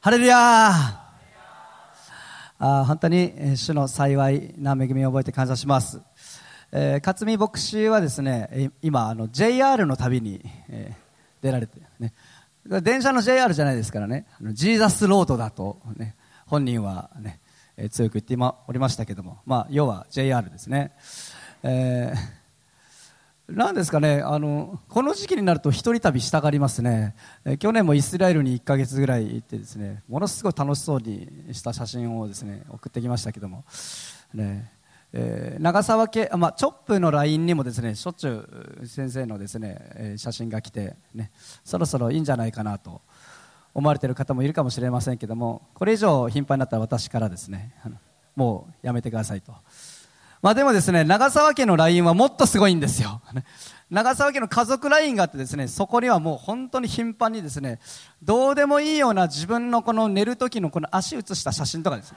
ハレルヤー。本当に主の幸いな恵みを覚えて感謝します。勝見牧師はですね、今JR の旅に、出られて、ね、電車の JR じゃないですからね、ジーザスロードだと、ね、本人は、ね、強く言っておりましたけども、要は JR ですね。なんですかね、この時期になると一人旅したがりますね。去年もイスラエルに1ヶ月ぐらい行ってですね、ものすごい楽しそうにした写真をですね送ってきましたけども、ね、長沢家、チョップの LINE にもですねしょっちゅう先生のですね写真が来て、ね、そろそろいいんじゃないかなと思われている方もいるかもしれませんけども、これ以上頻繁になったら私からですねもうやめてくださいと。でもですね、長沢家の LINE はもっとすごいんですよ。長沢家の家族 LINE があってですね、そこにはもう本当に頻繁にですね、どうでもいいような自分のこの寝る時のこの足写した写真とかです。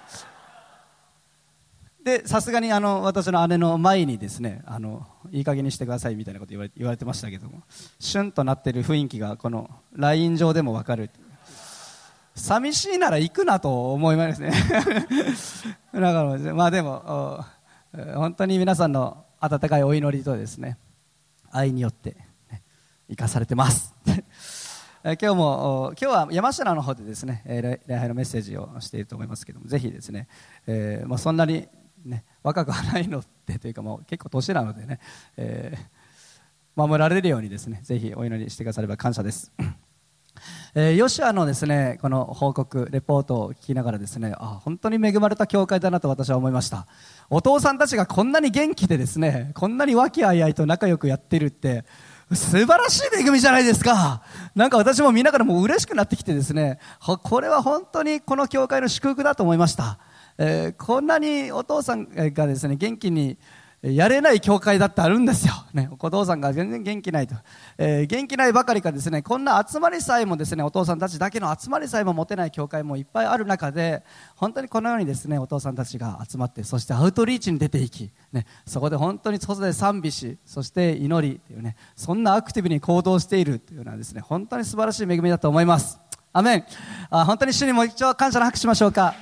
で、さすがに私の姉の前にですね、いい加減にしてくださいみたいなこと言われてましたけども、シュンとなっている雰囲気がこの LINE 上でもわかる。寂しいなら行くなと思いますね。だからでも、本当に皆さんの温かいお祈りとですね愛によって、ね、生かされてます今日は山科の方でですね礼拝のメッセージをしていると思いますけども、ぜひですね、そんなに、ね、若くはないのでというかもう結構年なのでね、守られるようにですねぜひお祈りしてくだされば感謝です。ヨシュアのですねこの報告レポートを聞きながらですね、本当に恵まれた教会だなと私は思いました。お父さんたちがこんなに元気でですねこんなに和気あいあいと仲良くやってるって素晴らしい恵みじゃないですか。なんか私も見ながらもう嬉しくなってきてですね、これは本当にこの教会の祝福だと思いました。こんなにお父さんがですね元気にやれない教会だってあるんですよ、ね、お父さんが全然元気ないと、元気ないばかりかですねこんな集まりさえもですねお父さんたちだけの集まりさえも持てない教会もいっぱいある中で、本当にこのようにですねお父さんたちが集まって、そしてアウトリーチに出ていき、ね、そこで本当に外で賛美し、そして祈りというね、そんなアクティブに行動しているというのはですね本当に素晴らしい恵みだと思います。アメン。本当に主にもう一度感謝の拍手しましょうか。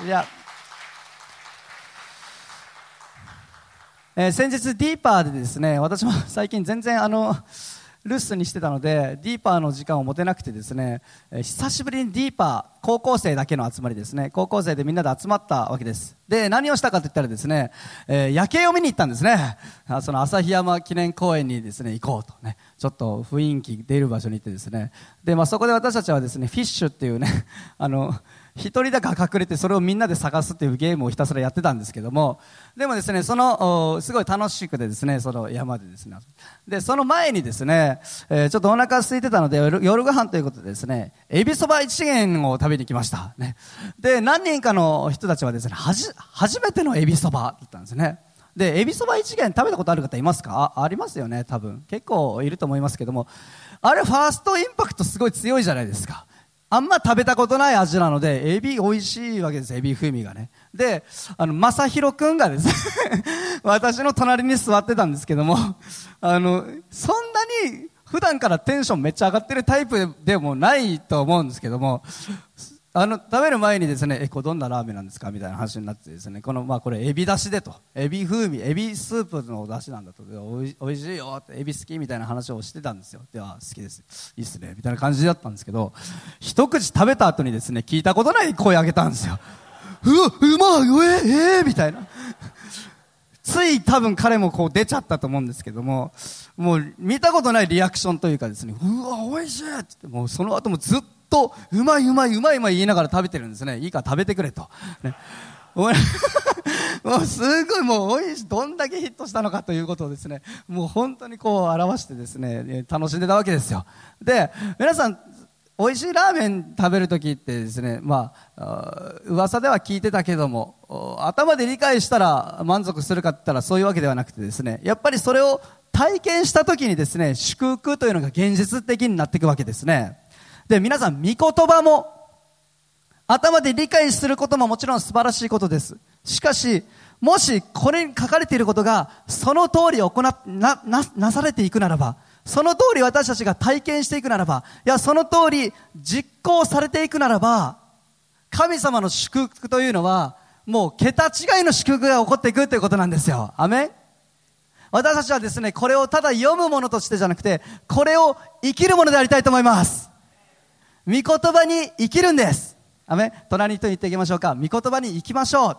先日ディーパーでですね、私も最近全然留守にしてたのでディーパーの時間を持てなくてですね、久しぶりにディーパー高校生だけの集まりですね、高校生でみんなで集まったわけです。で何をしたかといったらですね、夜景を見に行ったんですね。その旭山記念公園にですね行こうとね、ちょっと雰囲気出る場所に行ってですね、でそこで私たちはですねフィッシュっていうね一人だけ隠れてそれをみんなで探すっていうゲームをひたすらやってたんですけども、でもですねすごい楽しくてですね、その山でですね、でその前にですね、ちょっとお腹空いてたので夜ご飯ということでですねエビそば一元を食べに来ました、ね、で何人かの人たちはですね初めてのエビそばだったんですね。でエビそば一元食べたことある方いますか？ありますよね、多分結構いると思いますけども、あれファーストインパクトすごい強いじゃないですか。あんま食べたことない味なのでエビ美味しいわけです。エビ風味がね。で正弘くんがですね私の隣に座ってたんですけども、そんなに普段からテンションめっちゃ上がってるタイプでもないと思うんですけども、食べる前にですねこれどんなラーメンなんですかみたいな話になってですね、これエビだしでと、エビ風味、エビスープのだしなんだと、おいしいよって、エビ好きみたいな話をしてたんですよ。では好きです、いいっすねみたいな感じだったんですけど、一口食べた後にですね聞いたことない声上げたんですよ。うまいみたいなつい多分彼もこう出ちゃったと思うんですけども、もう見たことないリアクションというかですね、うわおいしいって、もうその後もずっとうまい言いながら食べてるんですね。いいから食べてくれと、ね、もうすごいもうおいしい、どんだけヒットしたのかということをですねもう本当にこう表してですね楽しんでたわけですよ。で皆さん美味しいラーメン食べるときってですね、噂では聞いてたけども頭で理解したら満足するかって言ったらそういうわけではなくてですね、やっぱりそれを体験したときにですね祝福というのが現実的になっていくわけですね。で皆さん、御言葉も頭で理解することももちろん素晴らしいことです。しかしもしこれに書かれていることがその通りなされていくならば、その通り私たちが体験していくならば、いやその通り実行されていくならば、 神様の祝福というのは、もう桁違いの祝福が起こっていくということなんですよ。アメン。私たちはですね、これをただ読むものとしてじゃなくて、これを生きるものでありたいと思います。御言葉に生きるんです。アメン。隣の人に言っていきましょうか。御言葉に生きましょう。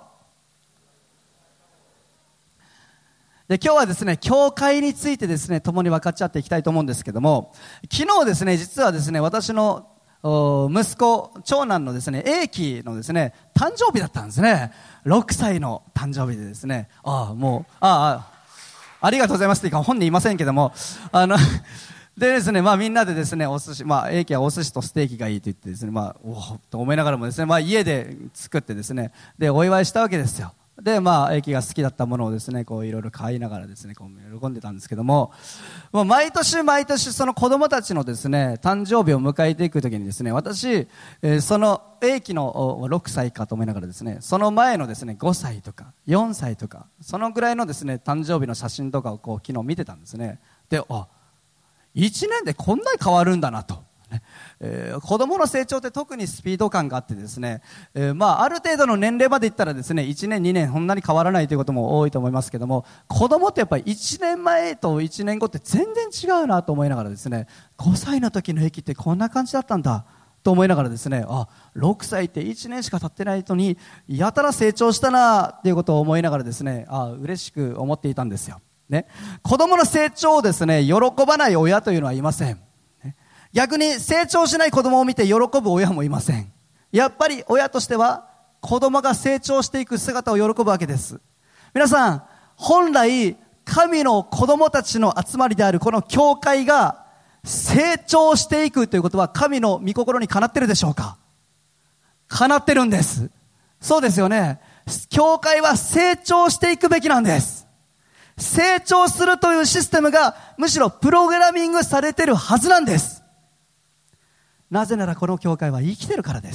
で、今日はですね、教会についてですね、共に分かち合っていきたいと思うんですけども、昨日ですね、実はですね、私の息子、長男のですね、英樹のですね、誕生日だったんですね。6歳の誕生日でですね、ありがとうございますっていうか、本人いませんけども、でですね、みんなでですね、お寿司、英樹はお寿司とステーキがいいと言ってですね、と思いながらもですね、家で作ってですね、で、お祝いしたわけですよ。で、英樹が好きだったものをですね、いろいろ買いながらですね、喜んでたんですけども、毎年毎年その子供たちのですね、誕生日を迎えていくときにですね、私、その英樹の6歳かと思いながらですね、その前のですね、5歳とか4歳とか、そのぐらいのですね、誕生日の写真とかを昨日見てたんですね。で、1年でこんなに変わるんだなと。子供の成長って特にスピード感があってですね、ある程度の年齢までいったらですね、1年2年そんなに変わらないということも多いと思いますけども、子供ってやっぱり1年前と1年後って全然違うなと思いながらですね、5歳の時の駅ってこんな感じだったんだと思いながらですね、6歳って1年しか経ってないのにやたら成長したなということを思いながらですね、嬉しく思っていたんですよ、ね、子供の成長をですね、喜ばない親というのはいません。逆に成長しない子供を見て喜ぶ親もいません。やっぱり親としては子供が成長していく姿を喜ぶわけです。皆さん、本来神の子供たちの集まりであるこの教会が成長していくということは神の御心にかなっているでしょうか。かなってるんです。そうですよね。教会は成長していくべきなんです。成長するというシステムがむしろプログラミングされているはずなんです。なぜならこの教会は生きてるからです。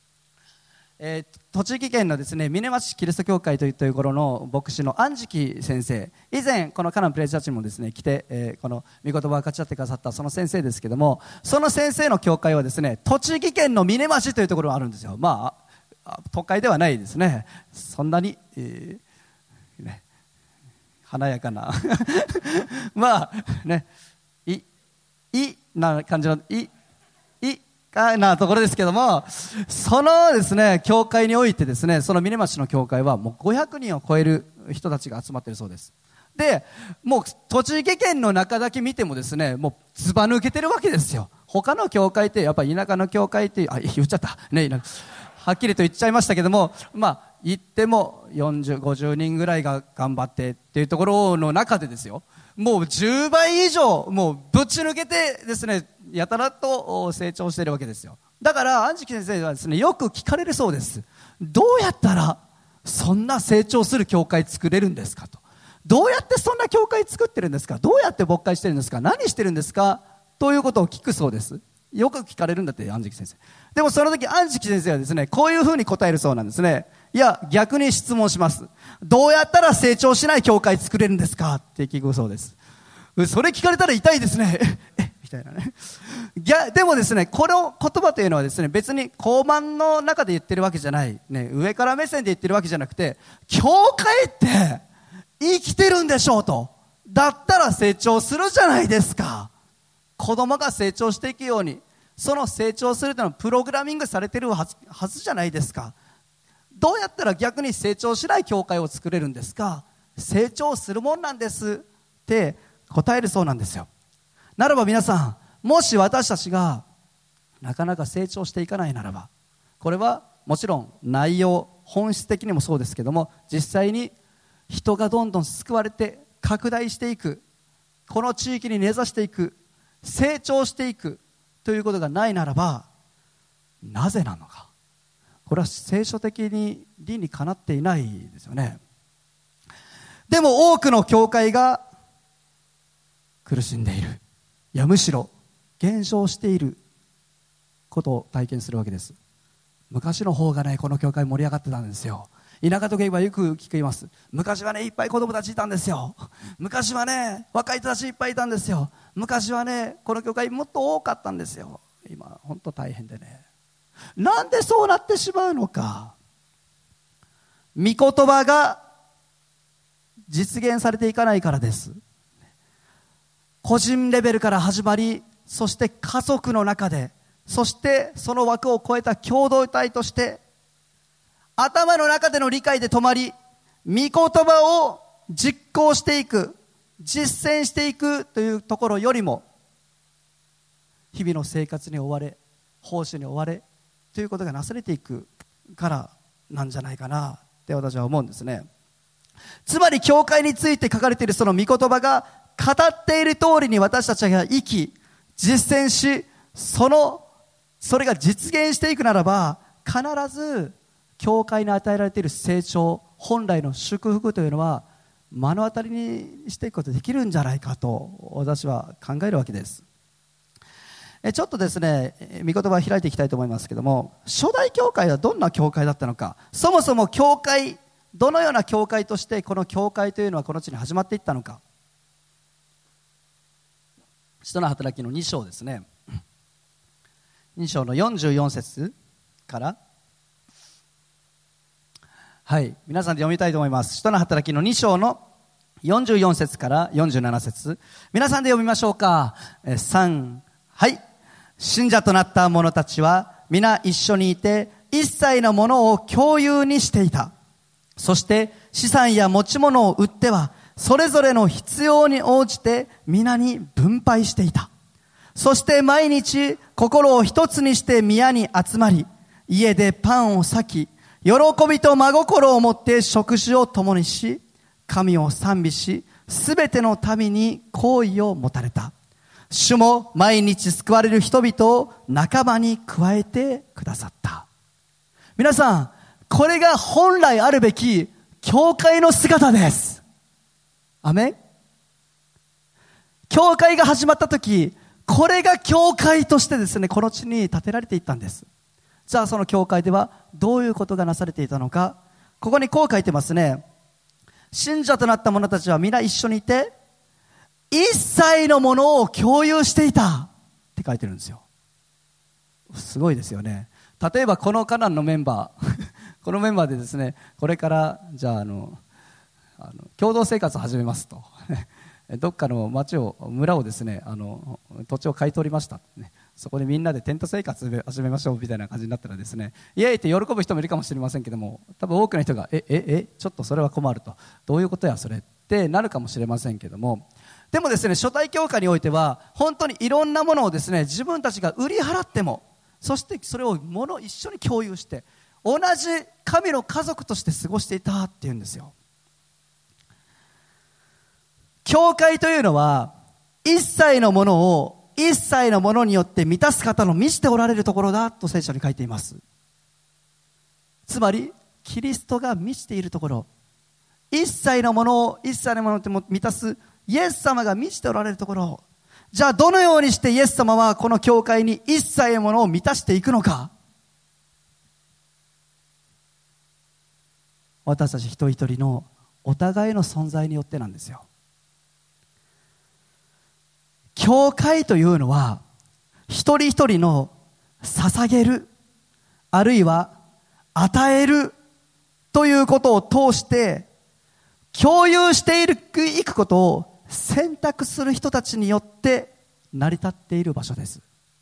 栃木県のですね、峰町キリスト教会というところの牧師の安食先生、以前このカナンプレイチャーチにもですね来て、この御言葉を分かち合ってくださったその先生ですけども、その先生の教会はですね、栃木県の峰町というところがあるんですよ。都会ではないですね。そんなに、華やかなな感じのなところですけども、そのですね、教会においてですね、その峰町の教会はもう500人を超える人たちが集まっているそうです。で、もう栃木県の中だけ見てもですね、もうずば抜けてるわけですよ。他の教会ってやっぱり田舎の教会って言っちゃったね、はっきりと言っちゃいましたけども、言っても40、50人ぐらいが頑張ってっていうところの中でですよ、もう10倍以上もうぶち抜けてですね、やたらと成長しているわけですよ。だから安食先生はですね、よく聞かれるそうです。どうやったらそんな成長する教会作れるんですかと。どうやってそんな教会作ってるんですか、どうやって牧会してるんですか、何してるんですかということを聞くそうです。よく聞かれるんだって、安食先生。でもその時安食先生はですね、こういうふうに答えるそうなんですね。いや、逆に質問します。どうやったら成長しない教会作れるんですかって聞くそうです。それ聞かれたら痛いですねみたいなね。でもですね、この言葉というのはですね、別に交番の中で言ってるわけじゃない、ね、上から目線で言ってるわけじゃなくて、教会って生きてるんでしょうと。だったら成長するじゃないですか。子供が成長していくように、その成長するというのはプログラミングされているはずじゃないですか。どうやったら逆に成長しない教会を作れるんですか。成長するもんなんですって答えるそうなんですよ。ならば皆さん、もし私たちがなかなか成長していかないならば、これはもちろん内容、本質的にもそうですけども、実際に人がどんどん救われて拡大していく、この地域に根ざしていく、成長していくということがないならば、なぜなのか。これは聖書的に理にかなっていないですよね。でも多くの教会が苦しんでいる、いやむしろ減少していることを体験するわけです。昔の方がね、この教会盛り上がってたんですよ。田舎といえばよく聞きます。昔はね、いっぱい子供たちいたんですよ。昔はね、若い人たちいっぱいいたんですよ。昔はね、この教会もっと多かったんですよ。今本当大変でね。 なんでそうなってしまうのか。御言葉が実現されていかないからです。個人レベルから始まり、そして家族の中で、そしてその枠を超えた共同体として、頭の中での理解で止まり、御言葉を実行していく、実践していくというところよりも、日々の生活に追われ、奉仕に追われということがなされていくからなんじゃないかなって私は思うんですね。つまり教会について書かれているその御言葉が語っている通りに私たちが生き、実践し、それが実現していくならば、必ず教会に与えられている成長、本来の祝福というのは目の当たりにしていくことができるんじゃないかと私は考えるわけです。ちょっとですね、御言葉を開いていきたいと思いますけども、初代教会はどんな教会だったのか、そもそも教会、どのような教会としてこの教会というのはこの地に始まっていったのか。使徒の働きの2章ですね、2章の44節から皆さんで読みたいと思います。使徒の働きの2章の44節から47節、皆さんで読みましょうか。3、信者となった者たちは皆一緒にいて、一切のものを共有にしていた。そして資産や持ち物を売っては、それぞれの必要に応じて皆に分配していた。そして毎日心を一つにして宮に集まり、家でパンを裂き、喜びと真心を持って食事を共にし、神を賛美し、すべての民に好意を持たれた。主も毎日救われる人々を仲間に加えてくださった。皆さん、これが本来あるべき教会の姿です。アメン。教会が始まった時、これが教会としてですね、この地に建てられていったんです。じゃあその教会ではどういうことがなされていたのか。ここにこう書いてますね。信者となった者たちは皆一緒にいて、一切のものを共有していたって書いてるんですよ。すごいですよね。例えばこのカナンのメンバーこのメンバーでですね、これからじゃあ共同生活を始めますとどっかの村をですね、土地を買い取りました、そこでみんなでテント生活を始めましょうみたいな感じになったらですね、イエーイって喜ぶ人もいるかもしれませんけども、多分多くの人がちょっとそれは困ると、どういうことやそれってなるかもしれませんけども、でもですね、初代教会においては本当にいろんなものをですね、自分たちが売り払っても、そしてそれを一緒に共有して同じ神の家族として過ごしていたっていうんですよ。教会というのは一切のものを一切のものによって満たす方の満ちておられるところだと聖書に書いています。つまりキリストが満ちているところ、一切のものを一切のもので満たすイエス様が満ちておられるところ、じゃあどのようにしてイエス様はこの教会に一切のものを満たしていくのか。私たち一人一人のお互いの存在によってなんですよ。教会というのは一人一人の捧げる、あるいは与えるということを通して共有していくことを選択する人たちによって成り立っている場所です。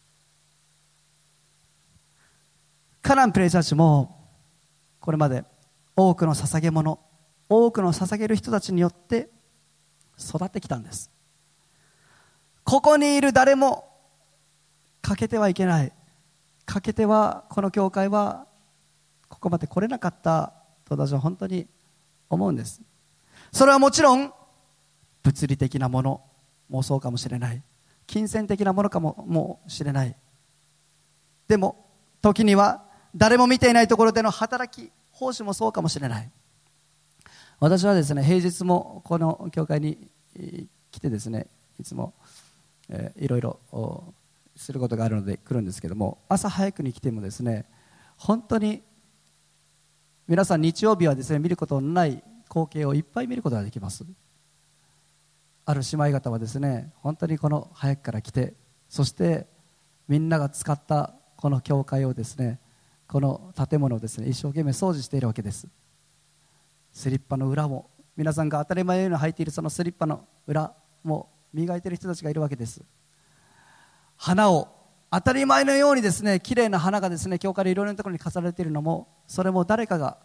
カナンプレイチャーチもこれまで多くの捧げ物、多くの捧げる人たちによって育ってきたんです。ここにいる誰も欠けてはいけない、欠けてはこの教会はここまで来れなかったと私は本当に思うんです。それはもちろん物理的なものもそうかもしれない、金銭的なものかもしれない。でも時には誰も見ていないところでの働き、奉仕もそうかもしれない。私はですね、平日もこの教会に来てですね、いつもいろいろすることがあるので来るんですけども、朝早くに来てもですね、本当に皆さん日曜日はですね、見ることのない光景をいっぱい見ることができます。ある姉妹方はですね、本当にこの早くから来て、そしてみんなが使ったこの教会をですね、この建物をですね、一生懸命掃除しているわけです。スリッパの裏も、皆さんが当たり前のように履いているそのスリッパの裏も磨いている人たちがいるわけです。花を当たり前のようにですね、綺麗な花がですね、教会でいろいろなところに飾られているのも、それも誰かが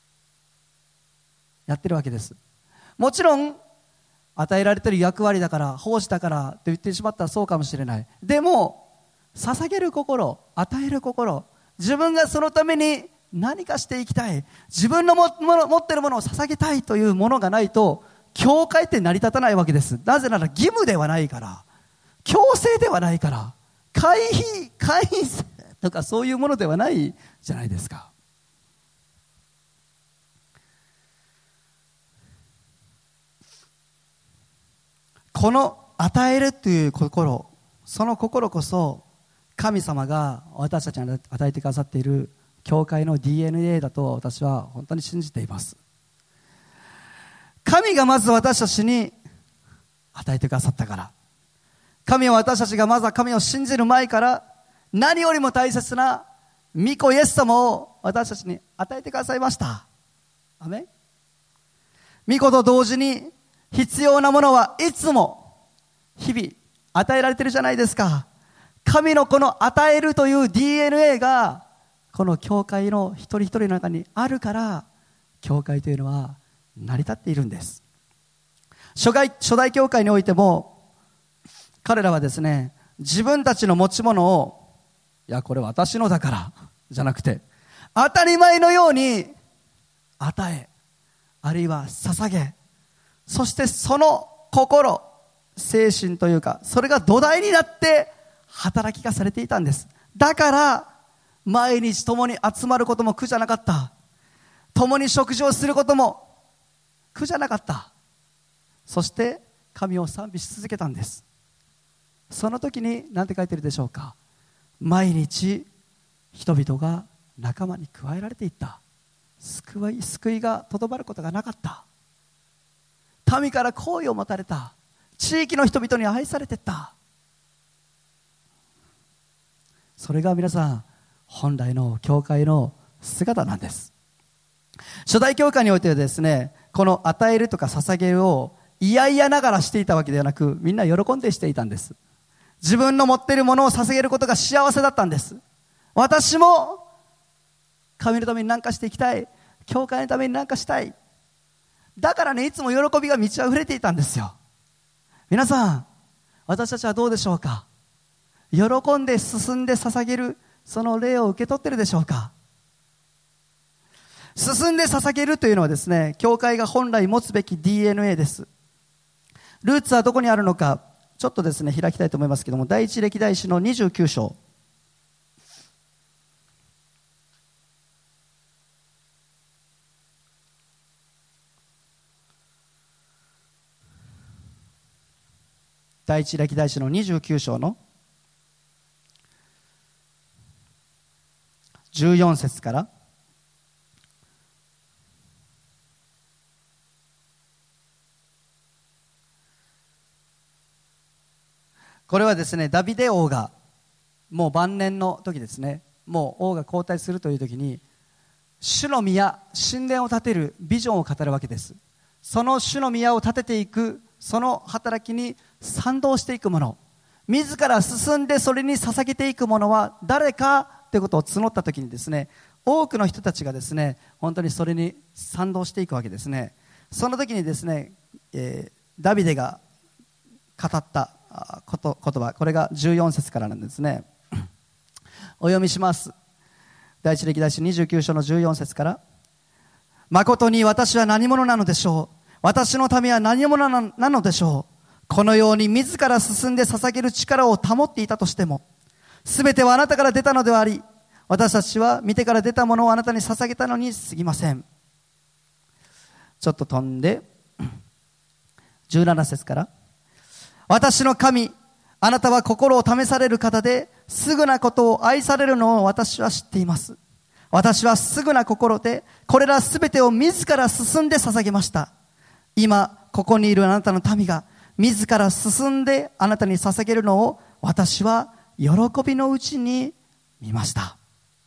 やってるわけです。もちろん与えられている役割だから、奉仕だからと言ってしまったらそうかもしれない。でも捧げる心、与える心、自分がそのために何かしていきたい、自分の持っているものを捧げたいというものがないと、教会って成り立たないわけです。なぜなら義務ではないから、強制ではないから、会費とかそういうものではないじゃないですか。この与えるという心、その心こそ神様が私たちに与えてくださっている教会の DNA だと私は本当に信じています。神がまず私たちに与えてくださったから、神は私たちがまずは神を信じる前から何よりも大切な御子イエス様を私たちに与えてくださいました。アメン。御子と同時に必要なものはいつも日々与えられているじゃないですか。神のこの与えるという DNA がこの教会の一人一人の中にあるから、教会というのは成り立っているんです。初代教会においても彼らはですね、自分たちの持ち物を、いやこれ私のだからじゃなくて、当たり前のように与え、あるいは捧げ、そしてその心、精神というか、それが土台になって働きがされていたんです。だから毎日共に集まることも苦じゃなかった。共に食事をすることも苦じゃなかった。そして神を賛美し続けたんです。その時に何て書いてるでしょうか。毎日人々が仲間に加えられていった。救いがとどまることがなかった。民から好意を持たれた。地域の人々に愛されていった。それが皆さん本来の教会の姿なんです。初代教会においてはですね、この与えるとか捧げるを嫌々ながらしていたわけではなく、みんな喜んでしていたんです。自分の持っているものを捧げることが幸せだったんです。私も神のために何かしていきたい、教会のために何かしたい。だからね、いつも喜びが満ち溢れていたんですよ。皆さん、私たちはどうでしょうか。喜んで進んで捧げるその礼を受け取っているでしょうか。進んで捧げるというのはですね、教会が本来持つべき DNA です。ルーツはどこにあるのか、ちょっとですね開きたいと思いますけども、第一歴代史の29章、第一歴代史の29章の14節から、これはですね、ダビデ王がもう晩年の時ですね、もう王が交代するという時に、主の宮、神殿を建てるビジョンを語るわけです。その主の宮を建てていくその働きに賛同していく者、自ら進んでそれに捧げていく者は誰かということを募った時にですね、多くの人たちがですね、本当にそれに賛同していくわけですね。その時にですね、ダビデが語った言葉、これが14節からなんですね。お読みします。第一歴代史29章の14節から、誠に私は何者なのでしょう。私の民は何者なのでしょう。このように自ら進んで捧げる力を保っていたとしても、すべてはあなたから出たのではあり、私たちは見てから出たものをあなたに捧げたのに過ぎません。ちょっと飛んで17節から、私の神、あなたは心を試される方で、すぐなことを愛されるのを私は知っています。私はすぐな心でこれらすべてを自ら進んで捧げました。今ここにいるあなたの民が自ら進んであなたに捧げるのを私は喜びのうちに見ました。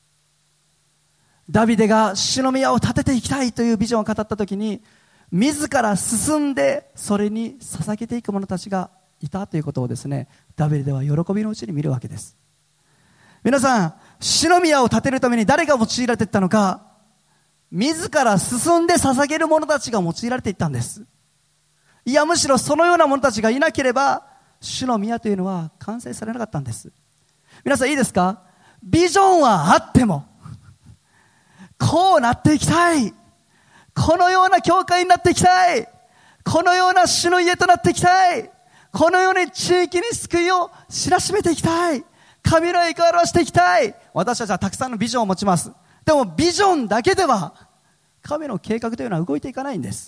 ダビデが主の宮を建てていきたいというビジョンを語ったときに、自ら進んでそれに捧げていく者たちがいたということをですね、ダビデは喜びのうちに見るわけです。皆さん、主の宮を建てるために誰が用いられていったのか、自ら進んで捧げる者たちが用いられていったんです。いや、むしろそのような者たちがいなければ主の宮というのは完成されなかったんです。皆さんいいですか？ビジョンはあっても、こうなっていきたい、このような教会になっていきたい、このような主の家となっていきたい、このように地域に救いを知らしめていきたい、神の栄光を表していきたい。私たちはたくさんのビジョンを持ちます。でもビジョンだけでは神の計画というのは動いていかないんです。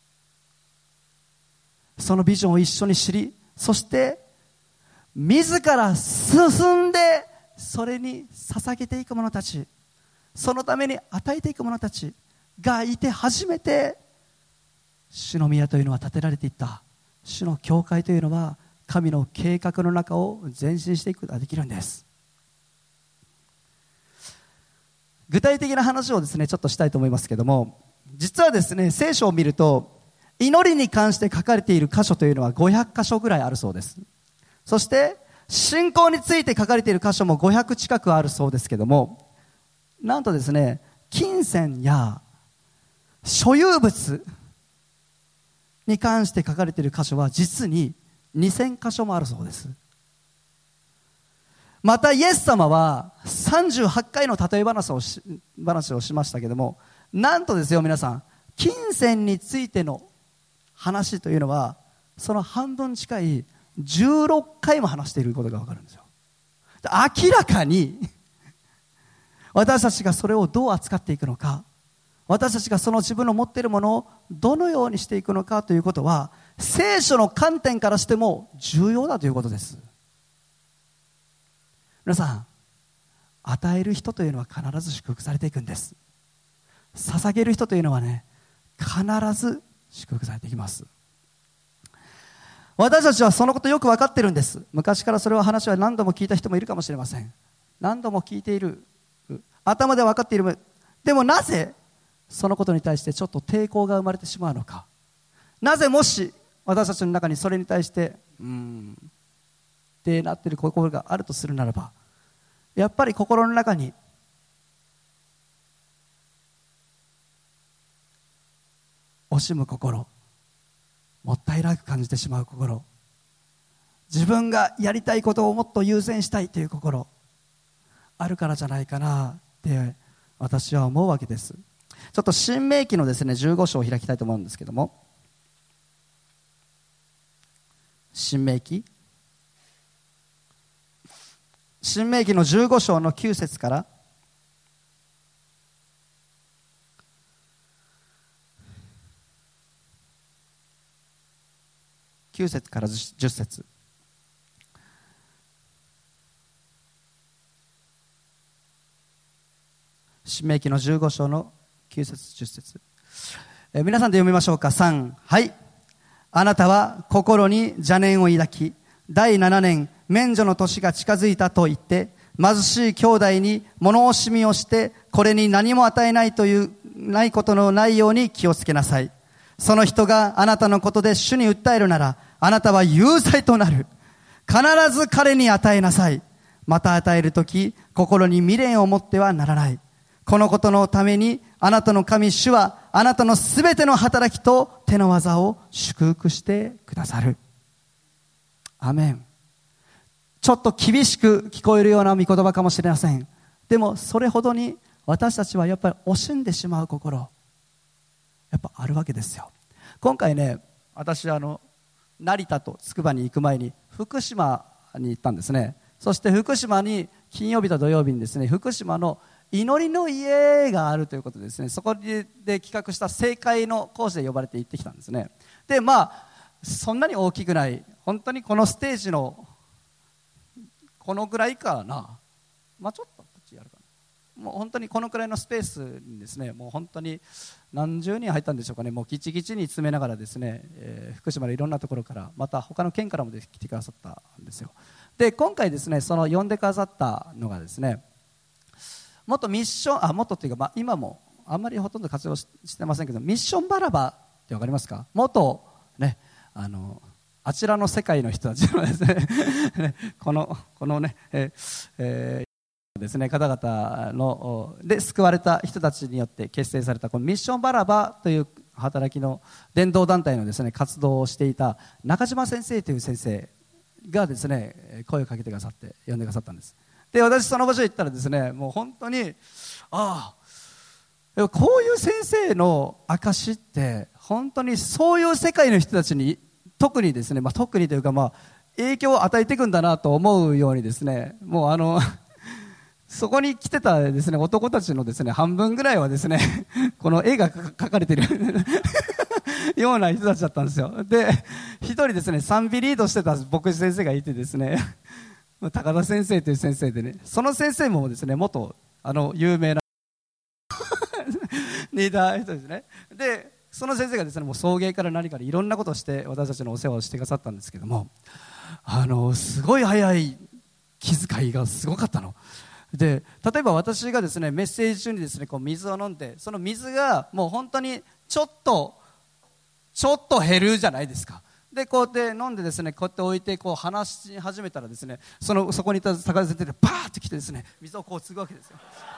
そのビジョンを一緒に知り、そして自ら進んでそれに捧げていく者たち、そのために与えていく者たちがいて初めて主の宮というのは建てられていった。主の教会というのは神の計画の中を前進していくことができるんです。具体的な話をですねちょっとしたいと思いますけども、実はですね聖書を見ると祈りに関して書かれている箇所というのは500箇所ぐらいあるそうです。そして信仰について書かれている箇所も500近くあるそうですけども、なんとですね金銭や所有物に関して書かれている箇所は実に2000箇所もあるそうです。またイエス様は38回の例え話をしましたけども、なんとですよ皆さん、金銭についての話というのはその半分近い16回も話していることが分かるんですよ。明らかに私たちがそれをどう扱っていくのか、私たちがその自分の持っているものをどのようにしていくのかということは聖書の観点からしても重要だということです。皆さん、与える人というのは必ず祝福されていくんです。捧げる人というのはね、必ず祝福されていきます。私たちはそのことよく分かってるんです。昔からそれは話は何度も聞いた人もいるかもしれません。何度も聞いている、頭では分かっている。でもなぜそのことに対してちょっと抵抗が生まれてしまうのか。なぜもし私たちの中にそれに対してってなっている心があるとするならば、やっぱり心の中に惜しむ心、もったいなく感じてしまう心、自分がやりたいことをもっと優先したいという心あるからじゃないかなって私は思うわけです。ちょっと新明記のですね15章を開きたいと思うんですけども、新明記の15章の9節から9節から10節。新明記の15章の9節10節。皆さんで読みましょうか。3、はい。あなたは心に邪念を抱き、第7年免除の年が近づいたと言って貧しい兄弟に物惜しみをしてこれに何も与えないことのないように気をつけなさい。その人があなたのことで主に訴えるならあなたは有罪となる。必ず彼に与えなさい。また与えるとき心に未練を持ってはならない。このことのためにあなたの神主はあなたのすべての働きと手の技を祝福してくださる。アメン。ちょっと厳しく聞こえるような御言葉かもしれません。でもそれほどに私たちはやっぱり惜しんでしまう心やっぱあるわけですよ。今回ね、私成田と筑波に行く前に福島に行ったんですね。そして福島に金曜日と土曜日にですね、福島の祈りの家があるということでですね、そこで企画した正会の講師で呼ばれて行ってきたんですね。でそんなに大きくない、本当にこのステージのこのぐらいかな、ちょっとこっちやるかな、もう本当にこのくらいのスペースにですね、もう本当に何十人入ったんでしょうかね。もうギチギチに詰めながらですね、福島のいろんなところからまた他の県からも来てくださったんですよ。で今回ですね、その呼んでくださったのがですね、 元ミッション元っていうか、今もあんまりほとんど活用してませんけど、ミッションバラバって分かりますか？元ね、あちらの世界の人たちのですねこのね、ですね、方々ので救われた人たちによって結成されたこのミッションバラバという働きの伝道団体のですね活動をしていた中島先生という先生がですね声をかけてくださって呼んでくださったんです。で、私その場所に行ったらですね、もう本当にこういう先生の証って本当にそういう世界の人たちに特にですね、特にというか影響を与えていくんだなと思うようにですね、もうそこに来てたですね男たちのですね半分ぐらいはですねこの絵が描かれているような人たちだったんですよ。で、一人ですね賛美リードしてた牧師先生がいてですね高田先生という先生でね、その先生もですね元有名なリーダー人ですね。で、その先生がですねもう送迎から何からいろんなことをして私たちのお世話をしてくださったんですけども、すごい早い気遣いがすごかったので、例えば私がですねメッセージ中にですねこう水を飲んで、その水がもう本当にちょっと減るじゃないですか。で、こうやって飲んでですねこうやって置いてこう話し始めたらですねそこにいた高田先生がバーッと来てですね水をこう継ぐわけですよ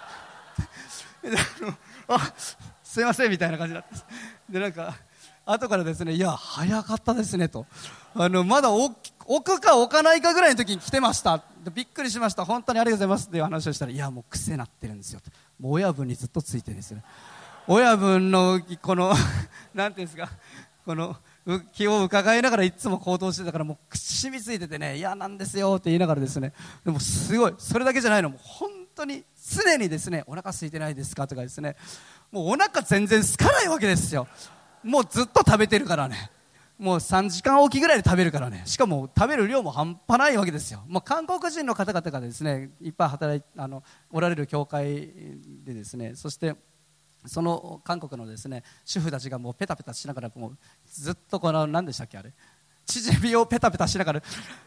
すいませんみたいな感じだったんです。で、なんか後からですね、いや早かったですねと、まだ置くか置かないかぐらいの時に来てました、びっくりしました、本当にありがとうございますっていう話をしたら、いやもう癖になってるんですよと、もう親分にずっとついてるんですよね。親分のこのなんていうんですか、この気を伺いながらいつも行動してたから、もう染みついててね、嫌なんですよって言いながらですね、でもすごいそれだけじゃないの、もう本当に常にですねお腹空いてないですかとかですね、もうお腹全然空かないわけですよ。もうずっと食べてるからね、もう3時間おきぐらいで食べるからね、しかも食べる量も半端ないわけですよ。もう韓国人の方々がですねいっぱい働いおられる教会でですね、そしてその韓国のですね主婦たちがもうペタペタしながらもうずっと何でしたっけ、あれ縮みをペタペタしながら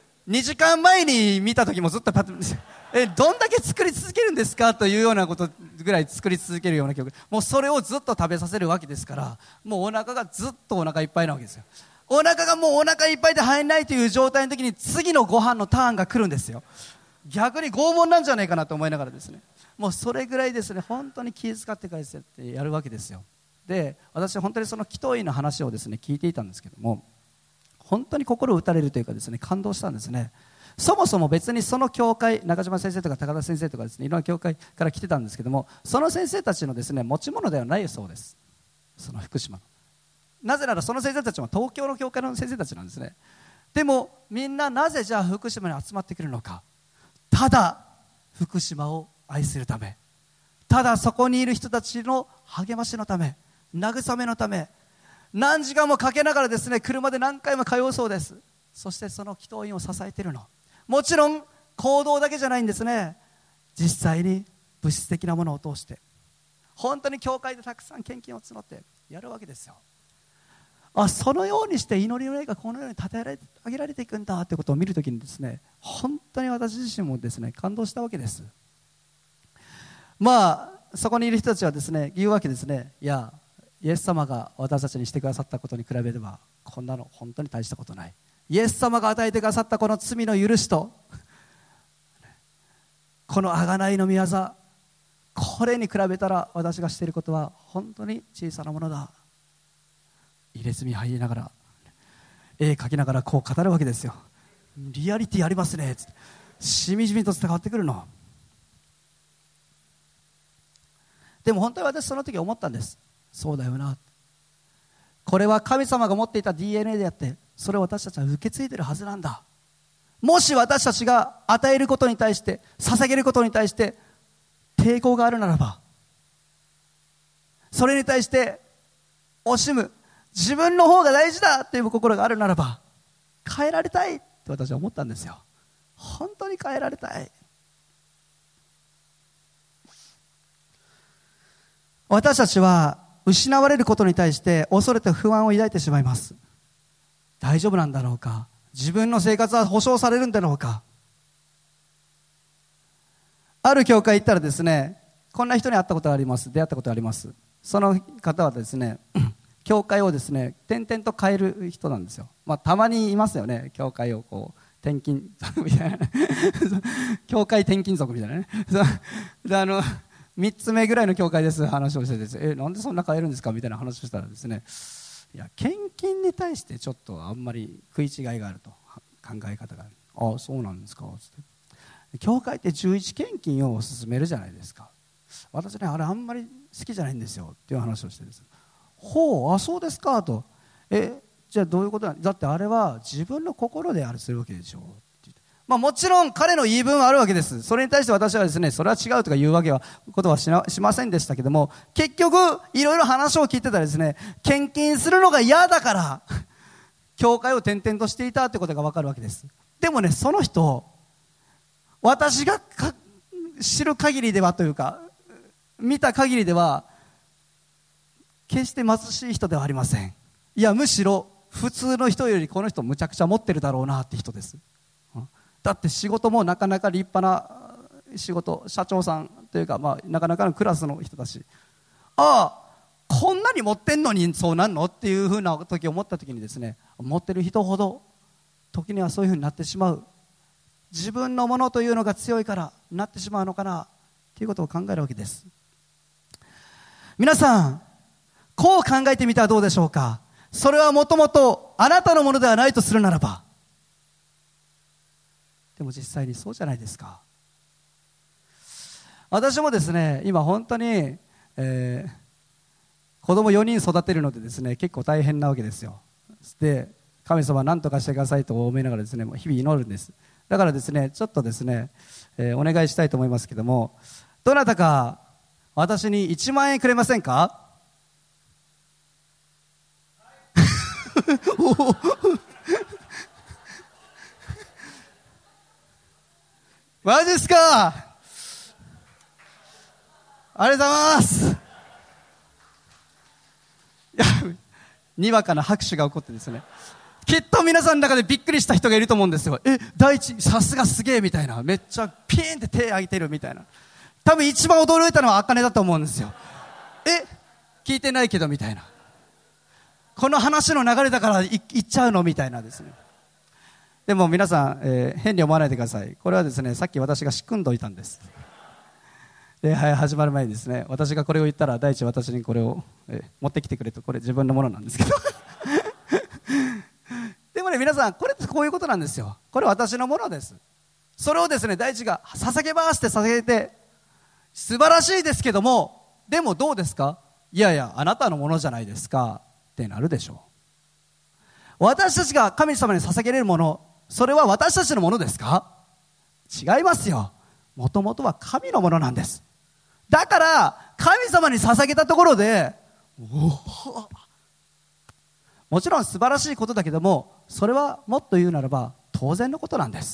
2時間前に見た時もずっとどんだけ作り続けるんですかというようなことぐらい作り続けるような曲、もうそれをずっと食べさせるわけですから、もうお腹がずっとお腹いっぱいなわけですよ。お腹がもうお腹いっぱいで入らないという状態の時に次のご飯のターンが来るんですよ。逆に拷問なんじゃないかなと思いながらですね、もうそれぐらいですね本当に気遣ってからってやるわけですよ。で、私は本当にその祈祷医の話をですね聞いていたんですけども、本当に心打たれるというかですね感動したんですね。そもそも別にその教会、中島先生とか高田先生とかですねいろんな教会から来てたんですけども、その先生たちのですね持ち物ではないそうです。その福島の、なぜならその先生たちは東京の教会の先生たちなんですね。でもみんななぜじゃあ福島に集まってくるのか、ただ福島を愛するため、ただそこにいる人たちの励ましのため、慰めのため、何時間もかけながらですね車で何回も通うそうです。そしてその祈祷員を支えているの、もちろん行動だけじゃないんですね。実際に物質的なものを通して本当に教会でたくさん献金を募ってやるわけですよ。そのようにして祈りの霊がこのように立て上げられていくんだということを見るときにですね、本当に私自身もですね感動したわけです。そこにいる人たちはですね言うわけですね、いやイエス様が私たちにしてくださったことに比べればこんなの本当に大したことない。イエス様が与えてくださったこの罪の許しとこの贖いの御業、これに比べたら私がしていることは本当に小さなものだ。入れ墨入りながら絵描きながらこう語るわけですよ。リアリティありますねってしみじみと伝わってくるの。でも本当に私その時思ったんです。そうだよな、これは神様が持っていた DNA であって、それを私たちは受け継いでいるはずなんだ。もし私たちが与えることに対して捧げることに対して抵抗があるならば、それに対して惜しむ、自分の方が大事だという心があるならば変えられたいって私は思ったんですよ。本当に変えられたい。私たちは失われることに対して恐れて不安を抱いてしまいます。大丈夫なんだろうか、自分の生活は保障されるんだろうか。ある教会行ったらですね、 こんな人に会ったことがあります。出会ったことがあります。その方はですね教会をですね転々と変える人なんですよ。たまにいますよね、教会をこう転勤みたいな教会転勤族みたいなねで3つ目ぐらいの教会です話をしてです、なんでそんな変えるんですかみたいな話をしたらですね、いや献金に対してちょっとあんまり食い違いがあると、考え方がある。ああそうなんですかつって、教会って11献金を勧めるじゃないですか。私ねあれあんまり好きじゃないんですよっていう話をしてです、ほう、あそうですかと、じゃあどういうことなんだって、あれは自分の心であれするわけでしょうって言って、もちろん彼の言い分はあるわけです。それに対して私はですね、それは違うとか言うわけはことはしませんでしたけども、結局いろいろ話を聞いてたらですね、献金するのが嫌だから教会を転々としていたってことが分かるわけです。でもね、その人、私が知る限りではというか見た限りでは決して貧しい人ではありません。いやむしろ普通の人よりこの人むちゃくちゃ持ってるだろうなって人です。だって仕事もなかなか立派な仕事、社長さんというか、なかなかのクラスの人だし、ああこんなに持ってんのにそうなんのっていうふうな時を思った時にですね、持ってる人ほど時にはそういうふうになってしまう、自分のものというのが強いからなってしまうのかなということを考えるわけです。皆さんこう考えてみたらどうでしょうか。それはもともとあなたのものではないとするならば、でも実際にそうじゃないですか。私もですね今本当に、子供4人育てるのでですね結構大変なわけですよ。で神様何とかしてくださいと思いながらですね日々祈るんです。だからですねちょっとですね、お願いしたいと思いますけども、どなたか私に1万円くれませんかマジですか。ありがとうございます。いやにわかな拍手が起こってですね、きっと皆さんの中でびっくりした人がいると思うんですよ。第一さすがすげえみたいな、めっちゃピーンって手挙げてるみたいな、多分一番驚いたのは茜だと思うんですよ。聞いてないけどみたいな、この話の流れだから言っちゃうのみたいなですね。でも皆さん、変に思わないでください。これはですねさっき私が仕組んどいたんです。礼拝始まる前にですね、私がこれを言ったら第一私にこれを、持ってきてくれと、これ自分のものなんですけどでもね皆さんこれってこういうことなんですよ。これ私のものです。それをですね第一が捧げますって捧げて素晴らしいですけども、でもどうですか、いやいやあなたのものじゃないですかってなるでしょう。私たちが神様に捧げれるもの、それは私たちのものですか。違いますよ。もともとは神のものなんです。だから神様に捧げたところでもちろん素晴らしいことだけども、それはもっと言うならば当然のことなんです。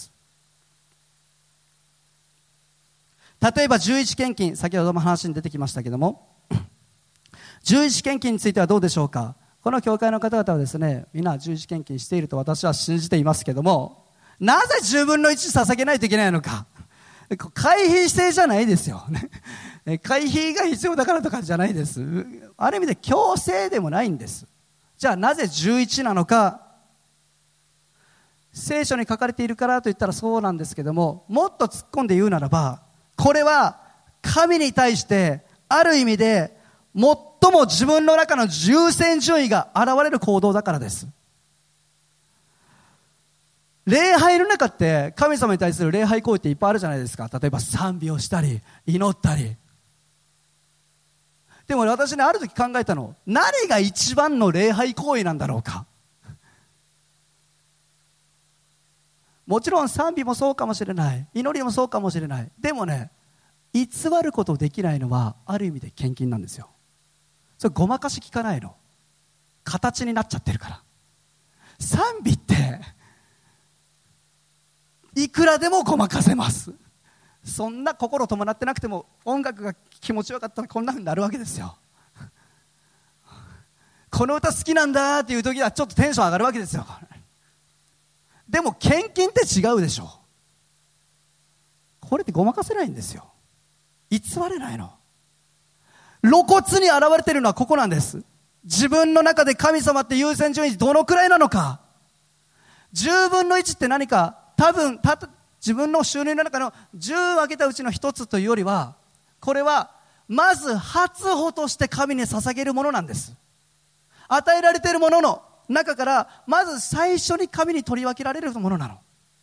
例えば11献金、先ほども話に出てきましたけども11献金についてはどうでしょうか。この教会の方々はですねみんな11献金していると私は信じていますけども、なぜ10分の1捧げないといけないのか。会費制じゃないですよ会費が必要だからとかじゃないです。ある意味で強制でもないんです。じゃあなぜ11なのか。聖書に書かれているからと言ったらそうなんですけども、もっと突っ込んで言うならば、これは神に対してある意味で最も自分の中の優先順位が現れる行動だからです。礼拝の中って神様に対する礼拝行為っていっぱいあるじゃないですか。例えば賛美をしたり祈ったり。でも私ねある時考えたの、何が一番の礼拝行為なんだろうか。もちろん賛美もそうかもしれない、祈りもそうかもしれない。でもね偽ることできないのはある意味で献金なんですよ。それごまかし聞かないの、形になっちゃってるから。賛美っていくらでもごまかせます。そんな心伴ってなくても音楽が気持ちよかったらこんな風になるわけですよ。この歌好きなんだっていう時はちょっとテンション上がるわけですよ。でも献金って違うでしょ。これってごまかせないんですよ。偽れないの。 露骨に現れているのはここなんです。自分の中で神様って優先順位どのくらいなのか。10分の1って何か、多分自分の収入の中の10分けたうちの1つというよりは、これはまず初歩として神に捧げるものなんです。与えられているものの中からまず最初に神に取り分けられるものなの。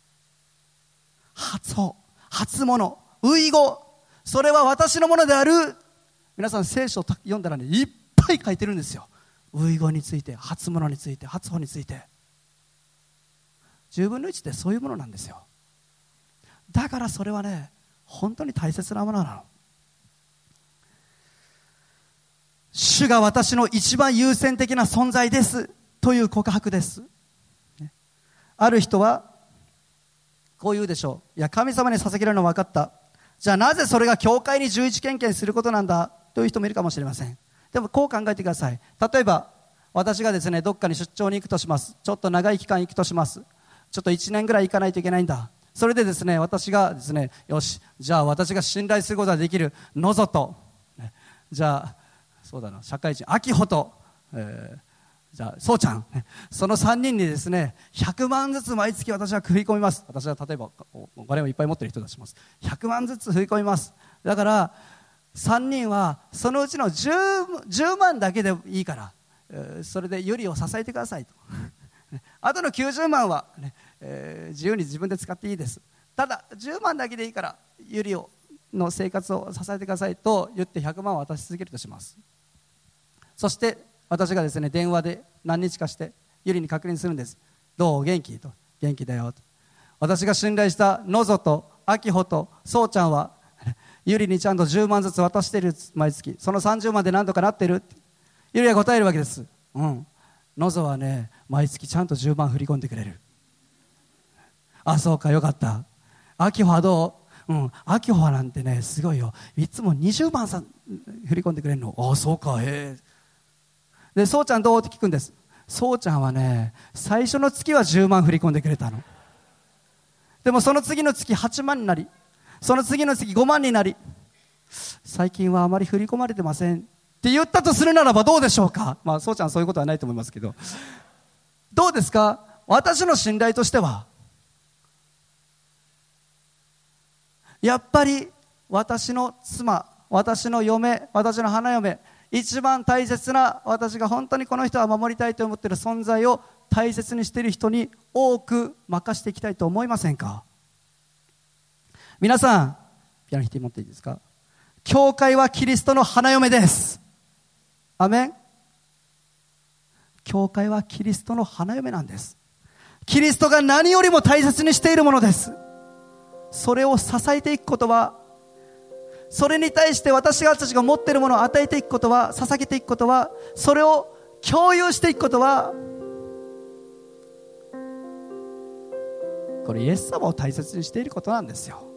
初歩、初物、初語、それは私のものである。皆さん聖書を読んだらね、いっぱい書いてるんですよ。初語について、初物について、初歩について。10分の1ってそういうものなんですよ。だからそれはね、本当に大切なものなの。主が私の一番優先的な存在ですという告白です。ある人はこう言うでしょう。いや、神様に捧げるのは分かった。じゃあなぜそれが教会に11献献することなんだという人もいるかもしれません。でもこう考えてください。例えば私がですね、どっかに出張に行くとします。ちょっと長い期間行くとします。ちょっと1年ぐらい行かないといけないんだ。それでですね、私がですね、よし、じゃあ私が信頼することができるノゾと、じゃあそうだな、社会人秋穂と、じゃあそうちゃん、その3人にですね、100万ずつ毎月私は振り込みます。私は例えばお金をいっぱい持っている人たちします。100万ずつ振り込みます。だから3人はそのうちの 10万だけでいいから、それでユリを支えてくださいとあとの90万は、自由に自分で使っていいです。ただ10万だけでいいからユリの生活を支えてくださいと言って100万を渡し続けるとします。そして私がですね、電話で何日かしてユリに確認するんです。どう、元気と。元気だよと。私が信頼したノゾとアキホとソウちゃんはユリにちゃんと10万ずつ渡している。毎月その30万で何とかなってる。ユリは答えるわけです。ノゾはね、毎月ちゃんと10万振り込んでくれる。あ、そうか、よかった。アキホはどう？アキホはなんてね、すごいよ。いつも20万さ振り込んでくれるの。あ、そうか、へえ。で、そうちゃんどうって聞くんです。そうちゃんはね、最初の月は10万振り込んでくれたの。でもその次の月8万になり、その次の月5万になり、最近はあまり振り込まれてませんって言ったとするならばどうでしょうか。まあそうちゃんそういうことはないと思いますけど、どうですか。私の信頼としてはやっぱり私の妻、私の嫁、私の花嫁、一番大切な、私が本当にこの人は守りたいと思っている存在を大切にしている人に多く任していきたいと思いませんか。皆さん、ピアノ弾いてもらっていいですか。教会はキリストの花嫁です。アメン。教会はキリストの花嫁なんです。キリストが何よりも大切にしているものです。それを支えていくことは、それに対して私たちが持っているものを与えていくことは、捧げていくことは、それを共有していくことは、これイエス様を大切にしていることなんですよ。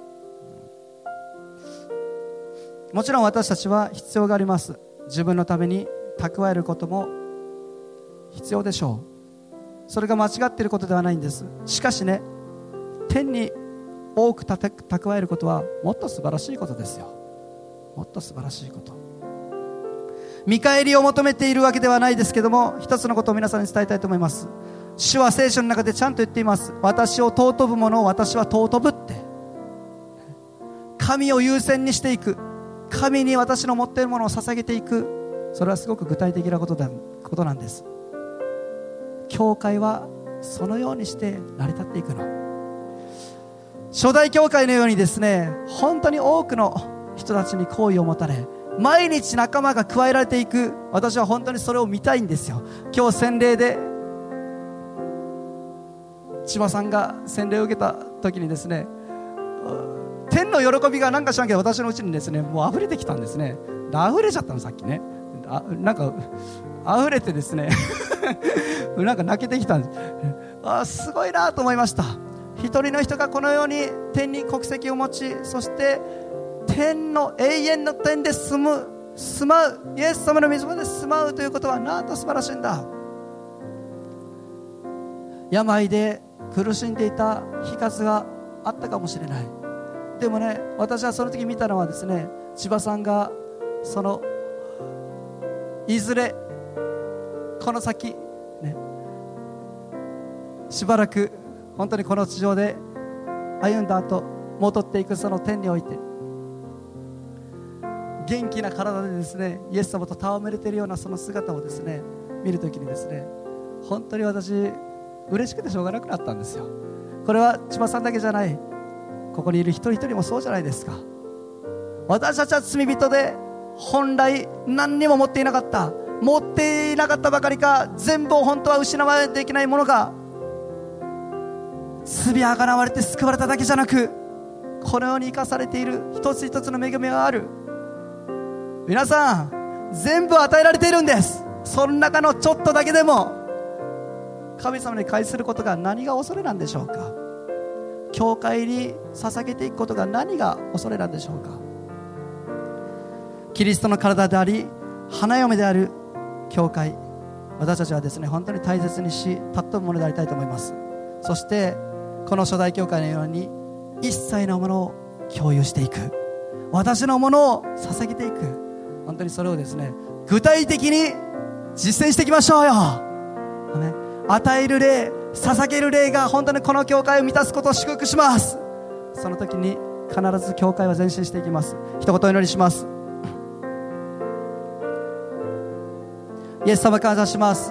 もちろん私たちは必要があります。自分のために蓄えることも必要でしょう。それが間違っていることではないんです。しかしね、天に多く蓄えることはもっと素晴らしいことですよ。もっと素晴らしいこと。見返りを求めているわけではないですけども、一つのことを皆さんに伝えたいと思います。主は聖書の中でちゃんと言っています。私を尊ぶ者を私は尊ぶって。神を優先にしていく、神に私の持っているものを捧げていく、それはすごく具体的なことなんです。教会はそのようにして成り立っていくの。初代教会のようにですね、本当に多くの人たちに好意を持たれ、毎日仲間が加えられていく。私は本当にそれを見たいんですよ。今日洗礼で千葉さんが洗礼を受けた時にですね、天の喜びがなんか知らんけど私のうちにですね、もう溢れてきたんですね。溢れちゃったの、さっきね。なんか溢れてですねなんか泣けてきたんです。すごいなと思いました。一人の人がこのように天に国籍を持ち、そして天の永遠の天で住まう、イエス様の御座で住まうということはなんと素晴らしいんだ。病で苦しんでいた日数があったかもしれない。でもね、私はその時見たのはですね、千葉さんがそのいずれこの先、ね、しばらく本当にこの地上で歩んだ後戻っていくその天において元気な体でですね、イエス様と戯れているようなその姿をですね見るときにですね、本当に私嬉しくてしょうがなくなったんですよ。これは千葉さんだけじゃない、ここにいる一人一人もそうじゃないですか。私たちは罪人で本来何にも持っていなかった、持っていなかったばかりか全部を本当は失われていけないものが罪あがなわれて救われただけじゃなく、このように生かされている一つ一つの恵みがある。皆さん全部与えられているんです。その中のちょっとだけでも神様に返することが何が恐れなんでしょうか。教会に捧げていくことが何が恐れなんでしょうか。キリストの体であり花嫁である教会、私たちはですね本当に大切にし尊ぶものでありたいと思います。そしてこの初代教会のように一切のものを共有していく、私のものを捧げていく、本当にそれをですね具体的に実践していきましょうよ。与える霊、捧げる霊が本当にこの教会を満たすことを祝福します。その時に必ず教会は前進していきます。一言お祈りします。イエス様感謝します。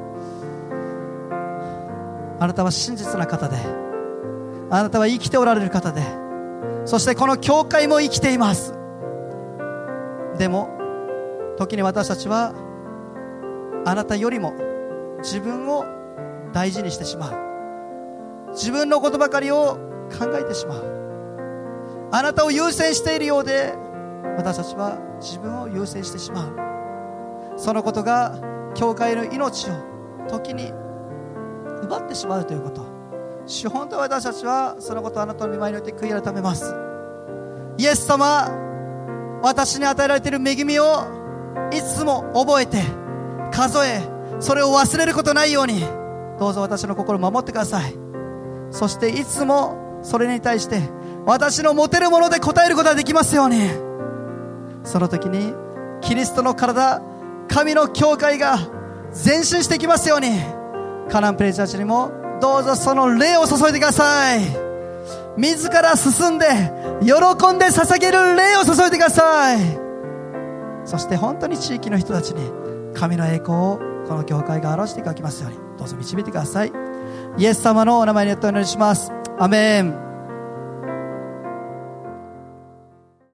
あなたは真実な方で、あなたは生きておられる方で、そしてこの教会も生きています。でも時に私たちはあなたよりも自分を大事にしてしまう、自分のことばかりを考えてしまう、あなたを優先しているようで私たちは自分を優先してしまう。そのことが教会の命を時に奪ってしまうということ、主、本当に私たちはそのことをあなたの御前において悔い改めます。イエス様、私に与えられている恵みをいつも覚えて数え、それを忘れることないようにどうぞ私の心を守ってください。そしていつもそれに対して私の持てるもので応えることができますように。その時にキリストの体、神の教会が前進していきますように、カナンプレイチャーチにもどうぞその霊を注いでください。自ら進んで喜んで捧げる霊を注いでください。そして本当に地域の人たちに神の栄光をこの教会が表していただきますようにどうぞ導いてください。イエス様のお名前によってお祈りします。アメン。